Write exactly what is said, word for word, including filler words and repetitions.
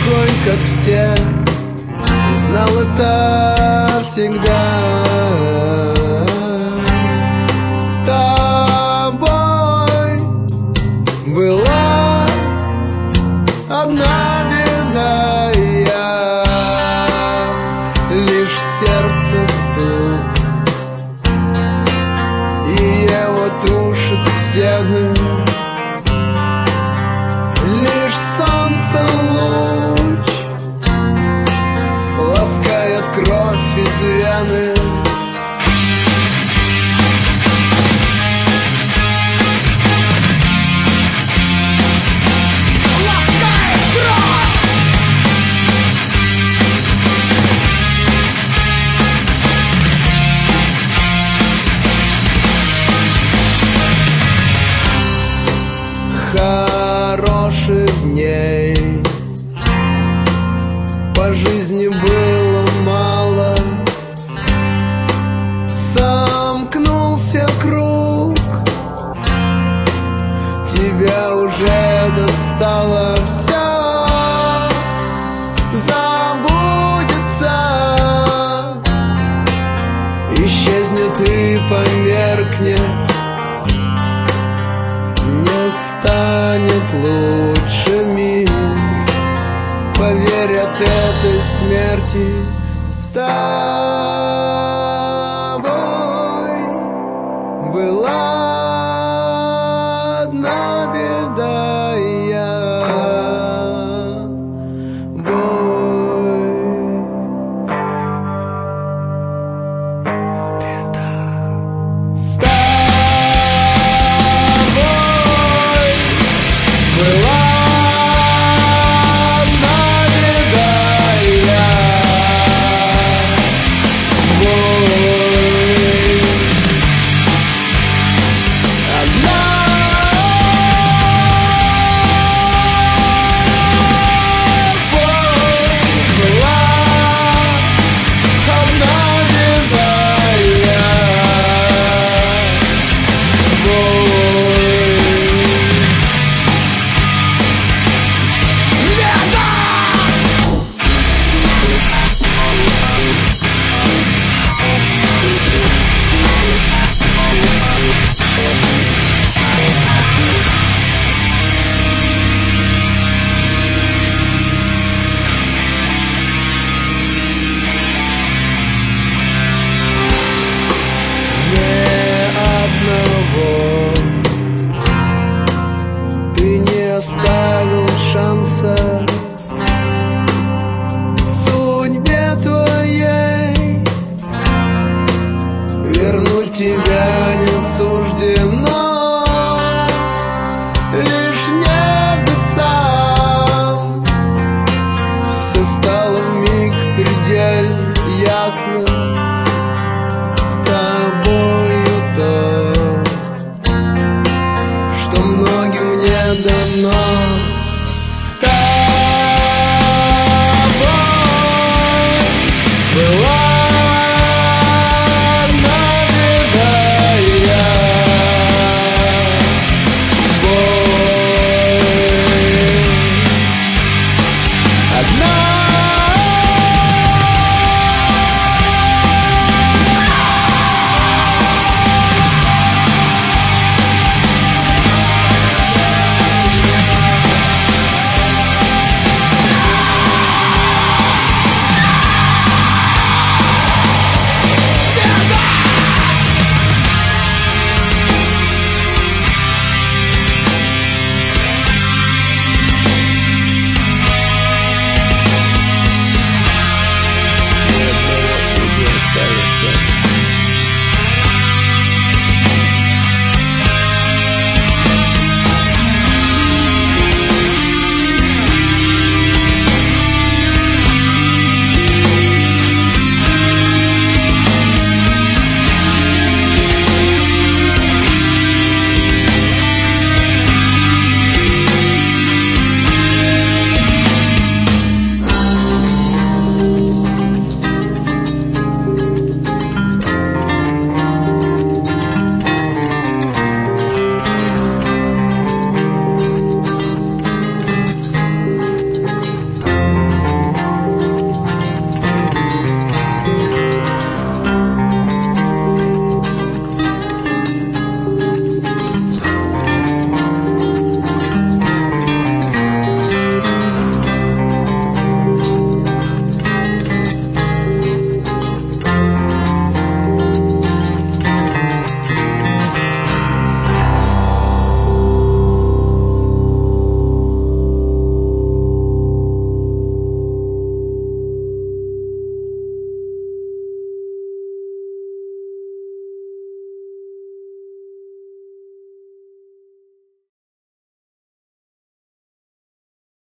такой, как все, и знал это всегда. С тобой была одна беда, я лишь сердце стук, и его тушат стены. Лишь солнце луч ласкает кровь из вены. Хороших дней по жизни было мало, сомкнулся круг, тебя уже достало все, забудется, исчезнет и померкнет. Не станет лучше мир, поверь, от этой смерти. С тобой была одна беда, я бой. Беда. С была одна беда, я бой. Одна бой была, одна беда, я бой. Оставил шанса судьбе твоей, вернуть тебя не суждено.